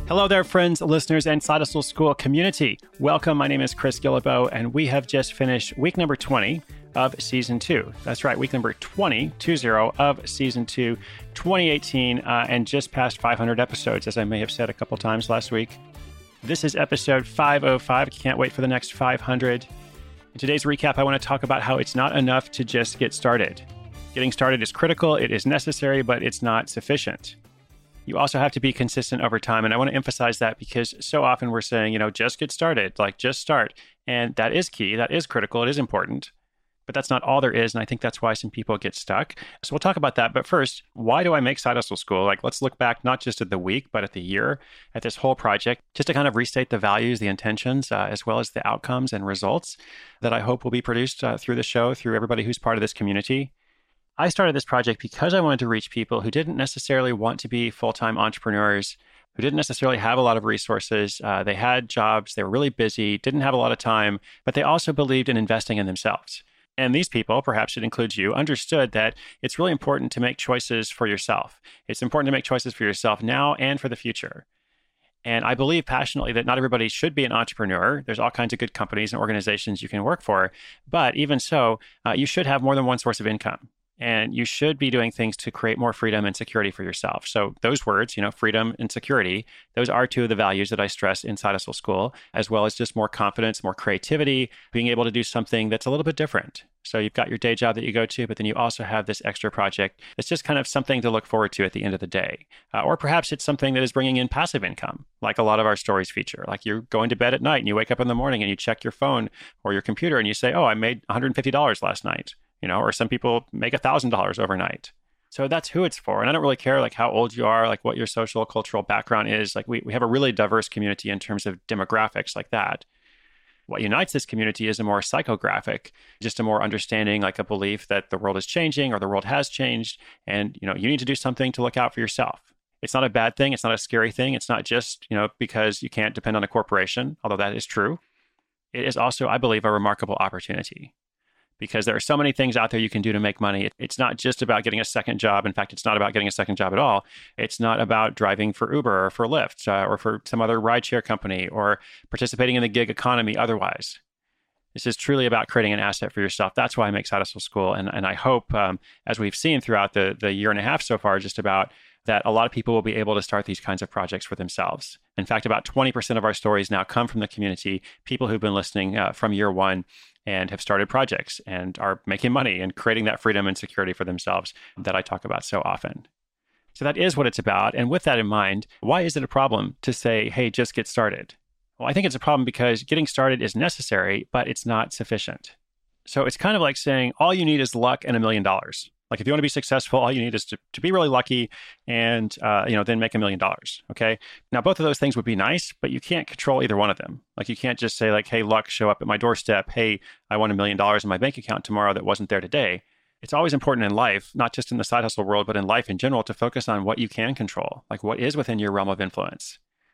Hello there, friends, listeners, and Side Hustle School community. Welcome. My name is Chris Guillebeau, and we have just finished week number 20 of season 2. That's right, week number 20 of season 2, 2018, and just past 500 episodes, as I may have said a couple times last week. This is episode 505. Can't wait for the next 500. In today's recap, I want to talk about how it's not enough to just get started. Getting started is critical, it is necessary, but it's not sufficient. You also have to be consistent over time. And I want to emphasize that because so often we're saying, just get started, just start. And that is key. That is critical. It is important. But that's not all there is. And I think that's why some people get stuck. So we'll talk about that. But first, why do I make Side Hustle School? Let's look back not just at the week, but at the year, at this whole project, just to kind of restate the values, the intentions, as well as the outcomes and results that I hope will be produced through the show, through everybody who's part of this community. I started this project because I wanted to reach people who didn't necessarily want to be full-time entrepreneurs, who didn't necessarily have a lot of resources. They had jobs, they were really busy, didn't have a lot of time, but they also believed in investing in themselves. And these people, perhaps it includes you, understood that it's really important to make choices for yourself. It's important to make choices for yourself now and for the future. And I believe passionately that not everybody should be an entrepreneur. There's all kinds of good companies and organizations you can work for. But even so, you should have more than one source of income. And you should be doing things to create more freedom and security for yourself. So those words, freedom and security, those are two of the values that I stress in Side Hustle School, as well as just more confidence, more creativity, being able to do something that's a little bit different. So you've got your day job that you go to, but then you also have this extra project that's just kind of something to look forward to at the end of the day. Or perhaps it's something that is bringing in passive income, like a lot of our stories feature. Like you're going to bed at night and you wake up in the morning and you check your phone or your computer and you say, oh, I made $150 last night. Or some people make $1,000 overnight. So that's who it's for. And I don't really care how old you are, what your social, cultural background is. We have a really diverse community in terms of demographics like that. What unites this community is a more psychographic, just a more understanding, a belief that the world is changing or the world has changed. And, you need to do something to look out for yourself. It's not a bad thing. It's not a scary thing. It's not just, because you can't depend on a corporation, although that is true. It is also, I believe, a remarkable opportunity. Because there are so many things out there you can do to make money. It's not just about getting a second job. In fact, it's not about getting a second job at all. It's not about driving for Uber or for Lyft or for some other rideshare company or participating in the gig economy otherwise. This is truly about creating an asset for yourself. That's why I make Side Hustle School. And I hope, as we've seen throughout the year and a half so far, just about that a lot of people will be able to start these kinds of projects for themselves. In fact, about 20% of our stories now come from the community, people who've been listening from year one and have started projects and are making money and creating that freedom and security for themselves that I talk about so often. So that is what it's about. And with that in mind, why is it a problem to say, hey, just get started? Well, I think it's a problem because getting started is necessary, but it's not sufficient. So it's kind of like saying all you need is luck and $1 million. If you want to be successful, all you need is to be really lucky and, then make $1 million. Okay. Now, both of those things would be nice, but you can't control either one of them. You can't just say hey, luck, show up at my doorstep. Hey, I want $1 million in my bank account tomorrow that wasn't there today. It's always important in life, not just in the side hustle world, but in life in general, to focus on what you can control, what is within your realm of influence.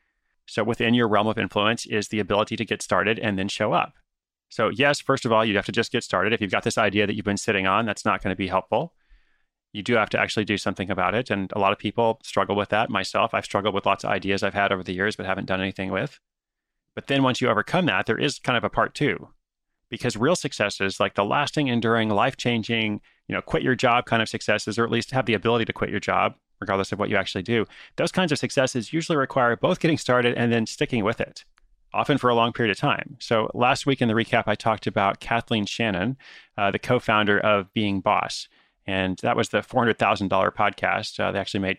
So within your realm of influence is the ability to get started and then show up. So yes, first of all, you have to just get started. If you've got this idea that you've been sitting on, that's not going to be helpful. You do have to actually do something about it. And a lot of people struggle with that. Myself, I've struggled with lots of ideas I've had over the years, but haven't done anything with. But then once you overcome that, there is kind of a part two. Because real successes, like the lasting, enduring, life-changing, quit your job kind of successes, or at least have the ability to quit your job, regardless of what you actually do, those kinds of successes usually require both getting started and then sticking with it, often for a long period of time. So last week in the recap, I talked about Kathleen Shannon, the co-founder of Being Boss. And that was the $400,000 podcast. They actually made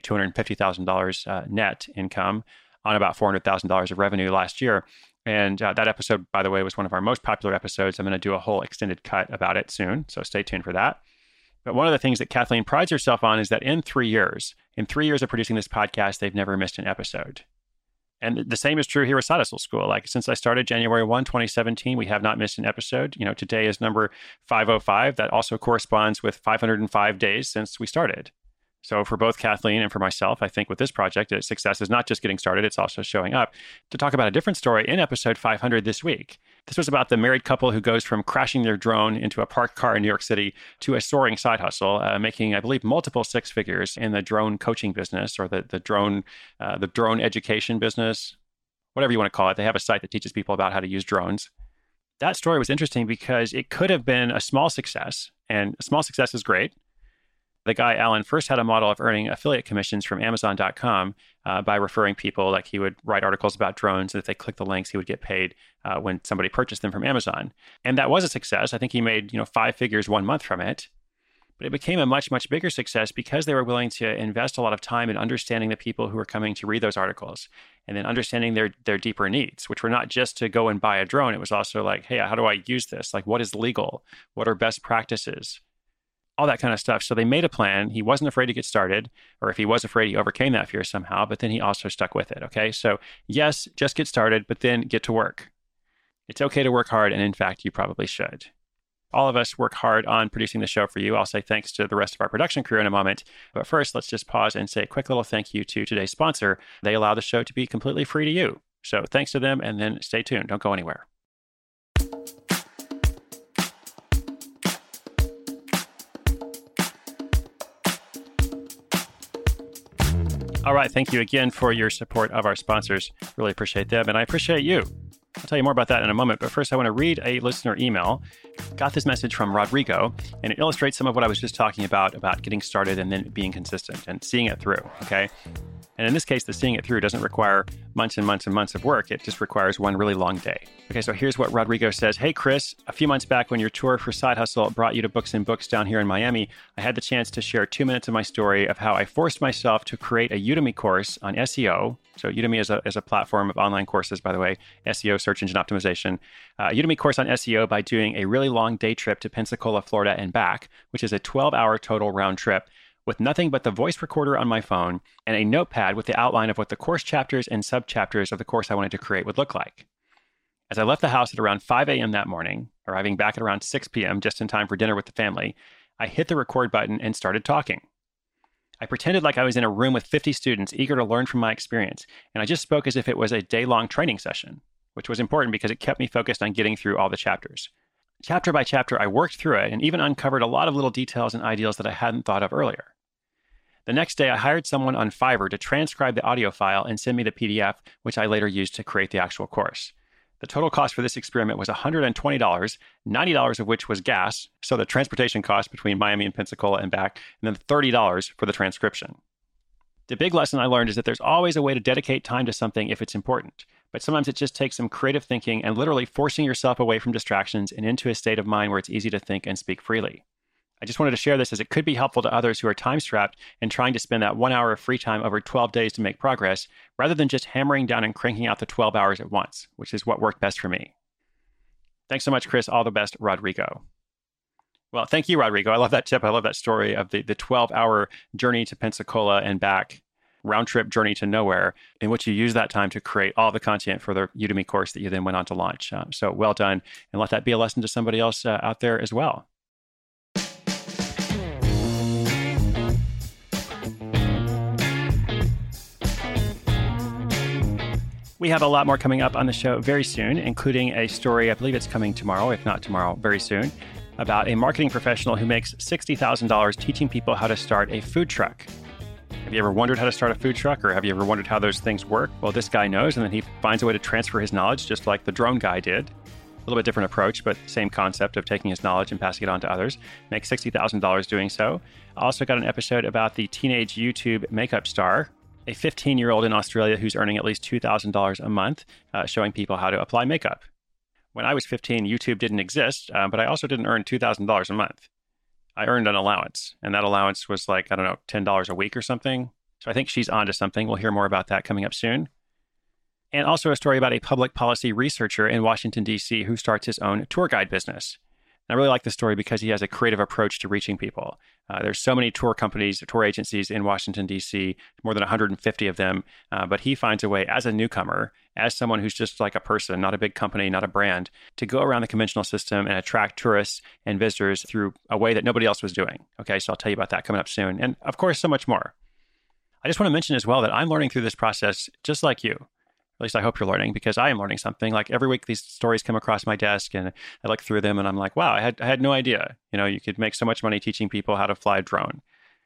$250,000 net income on about $400,000 of revenue last year. And that episode, by the way, was one of our most popular episodes. I'm going to do a whole extended cut about it soon, so stay tuned for that. But one of the things that Kathleen prides herself on is that in 3 years of producing this podcast, they've never missed an episode. And the same is true here with Side Hustle School. Since I started January 1, 2017, we have not missed an episode. Today is number 505. That also corresponds with 505 days since we started. So for both Kathleen and for myself, I think with this project, success is not just getting started, it's also showing up. To talk about a different story in episode 500 this week, This was about the married couple who goes from crashing their drone into a parked car in New York City to a soaring side hustle, making, I believe, multiple six figures in the drone coaching business or the drone education business, whatever you want to call it. They have a site that teaches people about how to use drones. That story was interesting because it could have been a small success, and a small success is great. The guy, Alan, first had a model of earning affiliate commissions from Amazon.com by referring people. Like, he would write articles about drones, and if they clicked the links, he would get paid when somebody purchased them from Amazon. And that was a success. I think he made 5 figures 1 month from it. But it became a much, much bigger success because they were willing to invest a lot of time in understanding the people who were coming to read those articles, and then understanding their deeper needs, which were not just to go and buy a drone. It was also like, hey, how do I use this? Like, what is legal? What are best practices? All that kind of stuff. So they made a plan. He wasn't afraid to get started, or if he was afraid, he overcame that fear somehow, but then he also stuck with it. Okay. So yes, just get started, but then get to work. It's okay to work hard. And in fact, you probably should. All of us work hard on producing the show for you. I'll say thanks to the rest of our production crew in a moment. But first, let's just pause and say a quick little thank you to today's sponsor. They allow the show to be completely free to you. So thanks to them, and then stay tuned. Don't go anywhere. All right. Thank you again for your support of our sponsors. Really appreciate them. And I appreciate you. I'll tell you more about that in a moment. But first, I want to read a listener email. Got this message from Rodrigo, and it illustrates some of what I was just talking about getting started and then being consistent and seeing it through. Okay. And in this case, the seeing it through doesn't require months and months and months of work. It just requires one really long day. Okay, so here's what Rodrigo says. Hey, Chris, a few months back when your tour for Side Hustle brought you to Books and Books down here in Miami, I had the chance to share 2 minutes of my story of how I forced myself to create a Udemy course on SEO. So Udemy is a platform of online courses, by the way, SEO, search engine optimization. Udemy course on SEO by doing a really long day trip to Pensacola, Florida and back, which is a 12-hour total round trip, with nothing but the voice recorder on my phone and a notepad with the outline of what the course chapters and sub-chapters of the course I wanted to create would look like. As I left the house at around 5 a.m. that morning, arriving back at around 6 p.m., just in time for dinner with the family, I hit the record button and started talking. I pretended like I was in a room with 50 students eager to learn from my experience, and I just spoke as if it was a day-long training session, which was important because it kept me focused on getting through all the chapters. Chapter by chapter, I worked through it and even uncovered a lot of little details and ideals that I hadn't thought of earlier. The next day, I hired someone on Fiverr to transcribe the audio file and send me the PDF, which I later used to create the actual course. The total cost for this experiment was $120, $90 of which was gas, so the transportation cost between Miami and Pensacola and back, and then $30 for the transcription. The big lesson I learned is that there's always a way to dedicate time to something if it's important, but sometimes it just takes some creative thinking and literally forcing yourself away from distractions and into a state of mind where it's easy to think and speak freely. I just wanted to share this as it could be helpful to others who are time-strapped and trying to spend that 1 hour of free time over 12 days to make progress, rather than just hammering down and cranking out the 12 hours at once, which is what worked best for me. Thanks so much, Chris. All the best, Rodrigo. Well, thank you, Rodrigo. I love that tip. I love that story of the 12-hour journey to Pensacola and back, round-trip journey to nowhere, in which you use that time to create all the content for the Udemy course that you then went on to launch. So well done, and let that be a lesson to somebody else out there as well. We have a lot more coming up on the show very soon, including a story, I believe it's coming tomorrow, if not tomorrow, very soon, about a marketing professional who makes $60,000 teaching people how to start a food truck. Have you ever wondered how to start a food truck, or have you ever wondered how those things work? Well, this guy knows, and then he finds a way to transfer his knowledge, just like the drone guy did. A little bit different approach, but same concept of taking his knowledge and passing it on to others. Makes $60,000 doing so. Also got an episode about the teenage YouTube makeup star, a 15-year-old in Australia who's earning at least $2,000 a month, showing people how to apply makeup. When I was 15, YouTube didn't exist, but I also didn't earn $2,000 a month. I earned an allowance, and that allowance was like, I don't know, $10 a week or something. So I think she's onto something. We'll hear more about that coming up soon. And also a story about a public policy researcher in Washington, D.C. who starts his own tour guide business. And I really like this story because he has a creative approach to reaching people. There's so many tour companies, tour agencies in Washington, D.C., more than 150 of them. But he finds a way as a newcomer, as someone who's just like a person, not a big company, not a brand, to go around the conventional system and attract tourists and visitors through a way that nobody else was doing. Okay, so I'll tell you about that coming up soon. And of course, so much more. I just want to mention as well that I'm learning through this process just like you. At least I hope you're learning, because I am learning something. Like every week, these stories come across my desk and I look through them and I'm like, wow, I had no idea. You could make so much money teaching people how to fly a drone.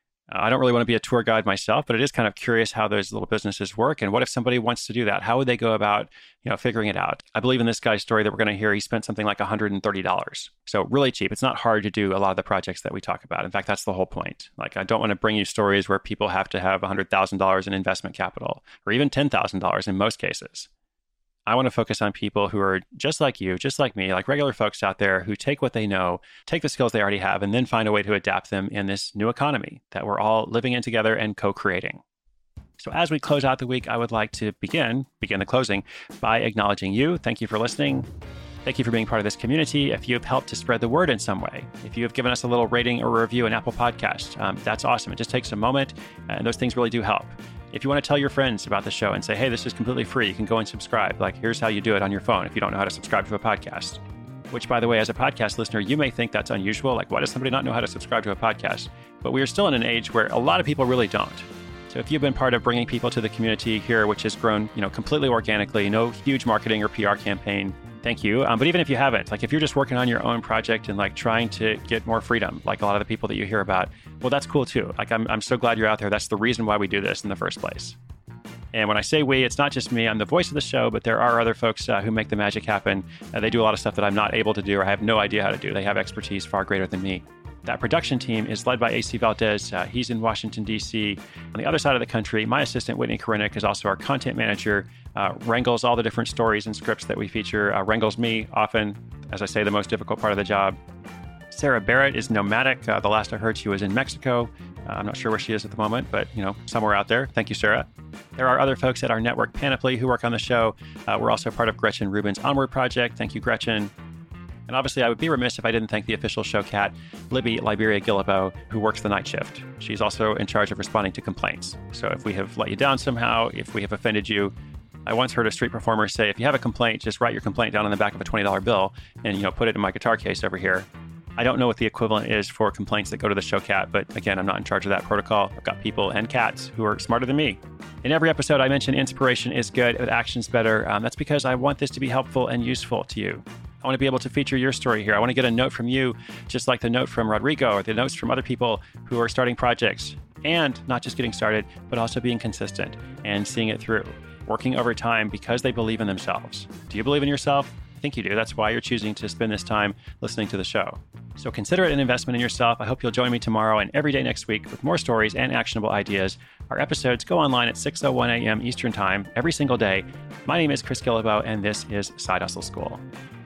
I don't really want to be a tour guide myself, but it is kind of curious how those little businesses work. And what if somebody wants to do that? How would they go about, figuring it out? I believe in this guy's story that we're going to hear, he spent something like $130. So really cheap. It's not hard to do a lot of the projects that we talk about. In fact, that's the whole point. Like, I don't want to bring you stories where people have to have $100,000 in investment capital, or even $10,000 in most cases. I want to focus on people who are just like you, just like me, like regular folks out there who take what they know, take the skills they already have, and then find a way to adapt them in this new economy that we're all living in together and co-creating. So as we close out the week, I would like to begin the closing by acknowledging you. Thank you for listening. Thank you for being part of this community. If you have helped to spread the word in some way, if you have given us a little rating or review in Apple Podcasts, that's awesome. It just takes a moment, and those things really do help. If you want to tell your friends about the show and say, hey, this is completely free, you can go and subscribe. Like, here's how you do it on your phone if you don't know how to subscribe to a podcast. Which, by the way, as a podcast listener, you may think that's unusual. Like, why does somebody not know how to subscribe to a podcast? But we are still in an age where a lot of people really don't. So if you've been part of bringing people to the community here, which has grown, completely organically, no huge marketing or PR campaign, thank you. But even if you haven't, like if you're just working on your own project and like trying to get more freedom, like a lot of the people that you hear about, well, that's cool too. Like I'm so glad you're out there. That's the reason why we do this in the first place. And when I say we, it's not just me. I'm the voice of the show, but there are other folks who make the magic happen. They do a lot of stuff that I'm not able to do or I have no idea how to do. They have expertise far greater than me. That production team is led by AC Valdez. He's in Washington, D.C. On the other side of the country, my assistant, Whitney Korinek, is also our content manager, wrangles all the different stories and scripts that we feature, wrangles me often, as I say, the most difficult part of the job. Sarah Barrett is nomadic. The last I heard, she was in Mexico. I'm not sure where she is at the moment, but, somewhere out there. Thank you, Sarah. There are other folks at our network, Panoply, who work on the show. We're also part of Gretchen Rubin's Onward Project. Thank you, Gretchen. And obviously, I would be remiss if I didn't thank the official show cat, Libby Liberia Guillebeau, who works the night shift. She's also in charge of responding to complaints. So if we have let you down somehow, if we have offended you, I once heard a street performer say, if you have a complaint, just write your complaint down on the back of a $20 bill and, put it in my guitar case over here. I don't know what the equivalent is for complaints that go to the show cat, but again, I'm not in charge of that protocol. I've got people and cats who are smarter than me. In every episode, I mention inspiration is good, but action's better. That's because I want this to be helpful and useful to you. I want to be able to feature your story here. I want to get a note from you, just like the note from Rodrigo or the notes from other people who are starting projects and not just getting started, but also being consistent and seeing it through, working over time because they believe in themselves. Do you believe in yourself? I think you do. That's why you're choosing to spend this time listening to the show. So consider it an investment in yourself. I hope you'll join me tomorrow and every day next week with more stories and actionable ideas. Our episodes go online at 6:01 a.m. Eastern Time every single day. My name is Chris Guillebeau, and this is Side Hustle School.